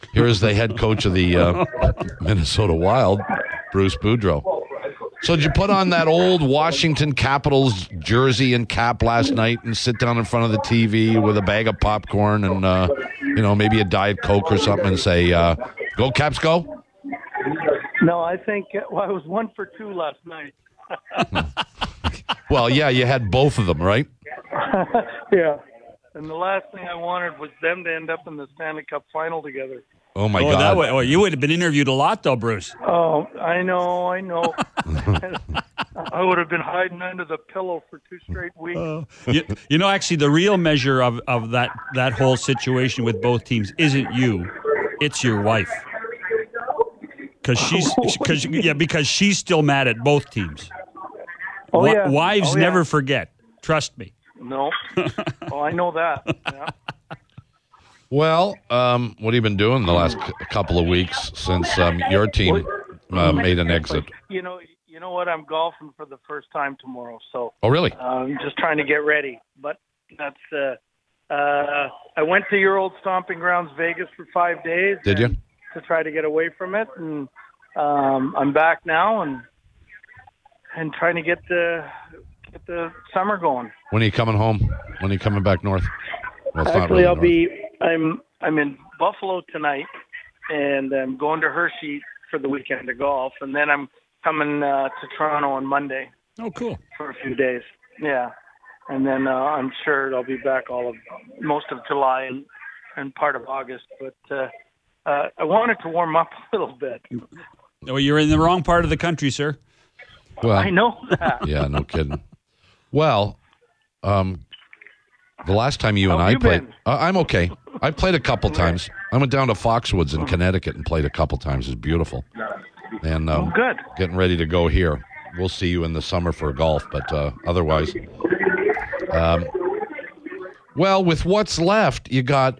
Here is the head coach of the Minnesota Wild, Bruce Boudreau. So did you put on that old Washington Capitals jersey and cap last night and sit down in front of the TV with a bag of popcorn and, maybe a Diet Coke or something and say, go Caps, go? No, I think I was 1 for 2 last night. Well, yeah, you had both of them, right? Yeah. And the last thing I wanted was them to end up in the Stanley Cup final together. Oh, my God. You would have been interviewed a lot, though, Bruce. Oh, I know. I would have been hiding under the pillow for 2 straight weeks. Actually, the real measure of that whole situation with both teams isn't you. It's your wife. Because she's still mad at both teams. Oh, yeah. Wives never forget. Trust me. No. I know that. Yeah. Well, what have you been doing the last couple of weeks since your team made an exit? You know what? I'm golfing for the first time tomorrow. So. Oh, really? I'm just trying to get ready. But that's. I went to your old stomping grounds, Vegas, for 5 days. Did you? To try to get away from it, and I'm back now and trying to get the summer going. When are you coming home? When are you coming back north? Well, actually, I'm in Buffalo tonight, and I'm going to Hershey for the weekend to golf, and then I'm coming to Toronto on Monday. Oh, cool. For a few days, yeah. And then I'm sure I'll be back most of July and part of August, but I wanted to warm up a little bit. Well, you're in the wrong part of the country, sir. Well, I know that. Yeah, no kidding. Well, the last time you and I played, I'm okay. I played a couple times. I went down to Foxwoods in Connecticut and played a couple times. It's beautiful. And good. Getting ready to go here. We'll see you in the summer for golf, but otherwise, well, with what's left, you got.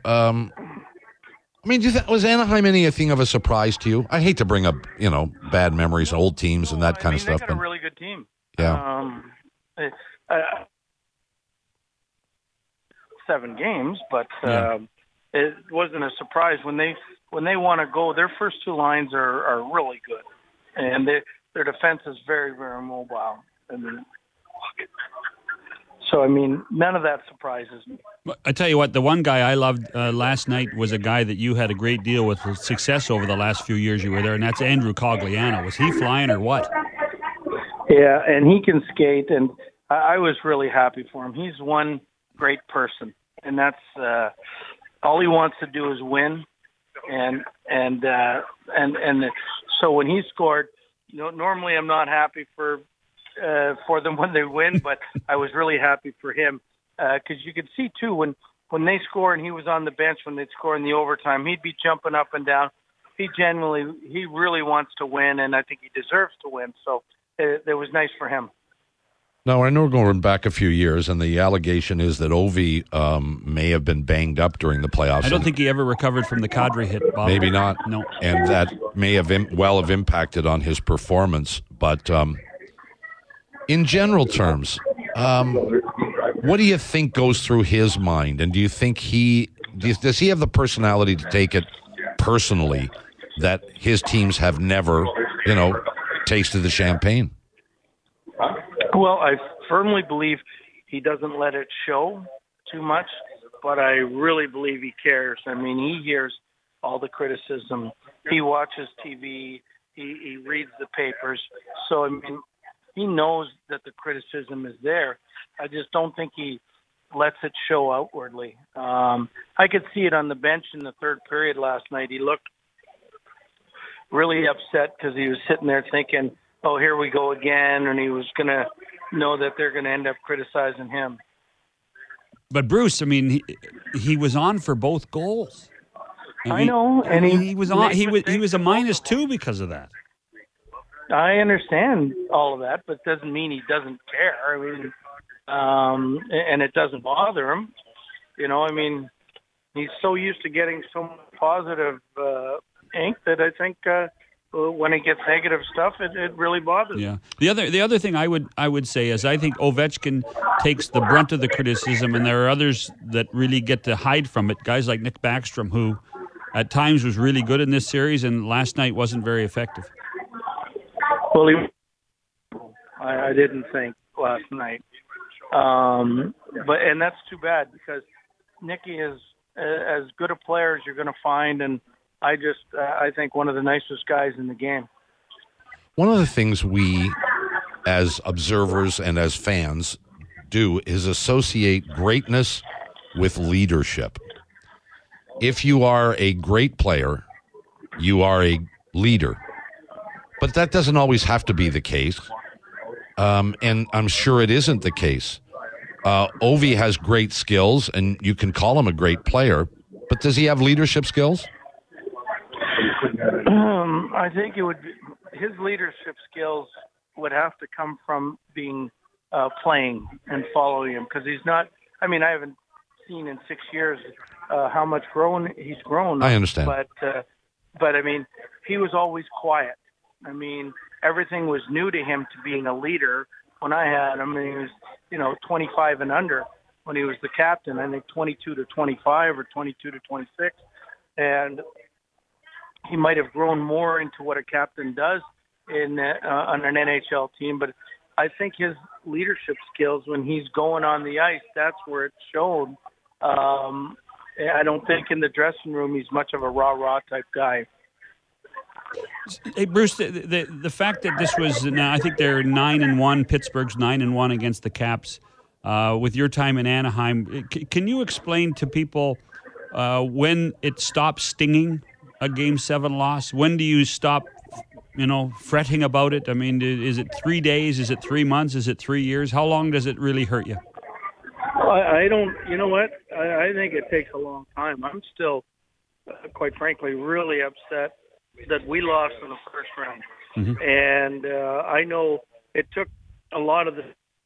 Was Anaheim anything of a surprise to you? I hate to bring up, bad memories, old teams, and that kind of stuff. They got a really good team. Yeah. 7 games, but it wasn't a surprise when they want to go. Their first 2 lines are really good, and their defense is very, very mobile. So, none of that surprises me. I tell you what, the one guy I loved last night was a guy that you had a great deal with success over the last few years you were there, and that's Andrew Cogliano. Was he flying or what? Yeah, and he can skate, and I was really happy for him. He's one great person, and that's all he wants to do is win. And so when he scored, normally I'm not happy for them when they win, but I was really happy for him because you could see too when they score and he was on the bench when they'd score in the overtime, he'd be jumping up and down. He really wants to win, and I think he deserves to win. So it was nice for him. Now, I know we're going back a few years, and the allegation is that Ovi may have been banged up during the playoffs. I don't think he ever recovered from the Kadri hit, Bob. Maybe not. No. And that may have have impacted on his performance. But in general terms, what do you think goes through his mind? And do you think does he have the personality to take it personally that his teams have never, tasted the champagne? Well, I firmly believe he doesn't let it show too much, but I really believe he cares. He hears all the criticism. He watches TV. He reads the papers. So, he knows that the criticism is there. I just don't think he lets it show outwardly. I could see it on the bench in the third period last night. He looked really upset because he was sitting there thinking, oh, here we go again, and he was going to know that they're going to end up criticizing him. But Bruce, he was on for both goals. I know, and he was on. He was a -2 because of that. I understand all of that, but doesn't mean he doesn't care. And it doesn't bother him. He's so used to getting so much positive ink that I think when he gets negative stuff, it really bothers him. Yeah. The other thing I would say is I think Ovechkin takes the brunt of the criticism, and there are others that really get to hide from it. Guys like Nick Backstrom, who at times was really good in this series, and last night wasn't very effective. Well, I didn't think last night, and that's too bad because Nicky is as good a player as you're going to find, and I think one of the nicest guys in the game. One of the things we, as observers and as fans, do is associate greatness with leadership. If you are a great player, you are a leader. But that doesn't always have to be the case. And I'm sure it isn't the case. Ovi has great skills, and you can call him a great player, but does he have leadership skills? I think his leadership skills would have to come from being playing and following him, because he's not. I mean, I haven't seen in 6 years how much he's grown. I understand, but I mean, he was always quiet. I mean, everything was new to him to being a leader. When I had him, he was 25 and under when he was the captain. I think 22 to 25 or 22 to 26, and he might have grown more into what a captain does on an NHL team. But I think his leadership skills, when he's going on the ice, that's where it showed. I don't think in the dressing room he's much of a rah-rah type guy. Hey, Bruce, the fact that this was, I think they're 9-1, Pittsburgh's 9-1 against the Caps, with your time in Anaheim, can you explain to people when it stops stinging, a Game 7 loss? When do you stop, fretting about it? I mean, is it 3 days? Is it 3 months? Is it 3 years? How long does it really hurt you? I don't, you know what? I think it takes a long time. I'm still, quite frankly, really upset that we lost in the first round. Mm-hmm. And I know it took a lot of the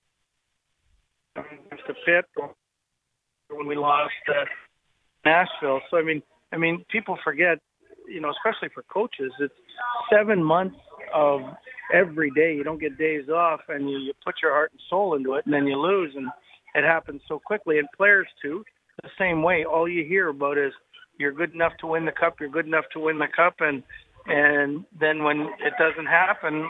Pitt when we lost Nashville. So, I mean, people forget, especially for coaches, it's 7 months of every day. You don't get days off, and you put your heart and soul into it, and then you lose, and it happens so quickly. And players, too, the same way. All you hear about is you're good enough to win the cup, and then when it doesn't happen,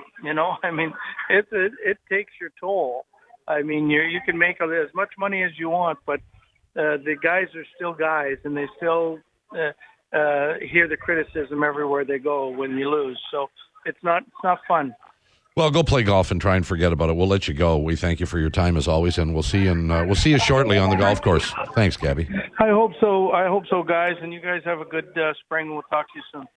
it takes your toll. I mean, you can make as much money as you want, but the guys are still guys, and they still hear the criticism everywhere they go when you lose. So it's not fun. Well, go play golf and try and forget about it. We'll let you go. We thank you for your time as always, and we'll see you shortly on the golf course. Thanks, Gabby. I hope so, guys, and you guys have a good spring. We'll talk to you soon.